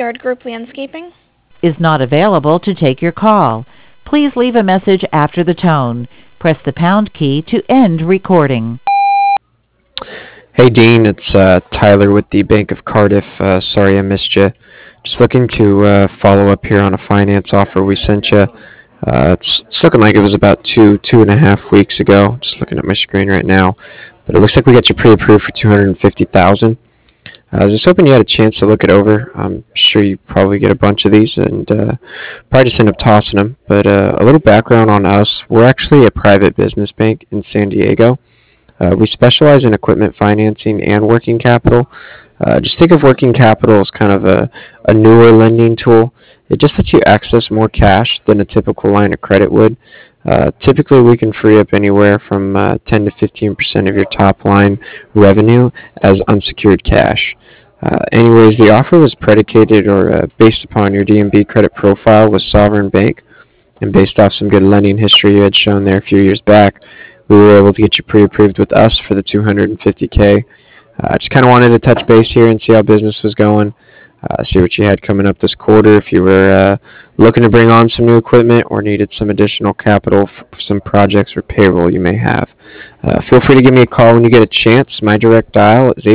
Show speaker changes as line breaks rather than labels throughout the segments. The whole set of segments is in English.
Yard Group Landscaping.
Is not available to take your call. Please leave a message after the tone. Press the pound key to end recording.
Hey Dean, it's Tyler with the Bank of Cardiff. Sorry I missed you. Just looking to follow up here on a finance offer we sent you. It's looking like it was about 2.5 weeks ago. Just looking at my screen right now, but it looks like we got you pre-approved for 250,000. I was just hoping you had a chance to look it over. I'm sure you probably get a bunch of these and probably just end up tossing them. But a little background on us: we're actually a private business bank in San Diego. We specialize in equipment financing and working capital. Just think of working capital as kind of a newer lending tool. It just lets you access more cash than a typical line of credit would. Typically, we can free up anywhere from 10 to 15% of your top line revenue as unsecured cash. Anyways, the offer was predicated or based upon your DNB credit profile with Sovereign Bank, and based off some good lending history you had shown there a few years back, we were able to get you pre-approved with us for the 250K. I just kind of wanted to touch base here and see how business was going, see what you had coming up this quarter, if you were looking to bring on some new equipment or needed some additional capital for some projects or payroll you may have. Feel free to give me a call when you get a chance. My direct dial is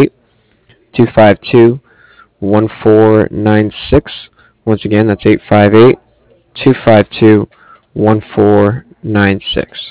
858-252-1496. Once again, that's 858-252-1496.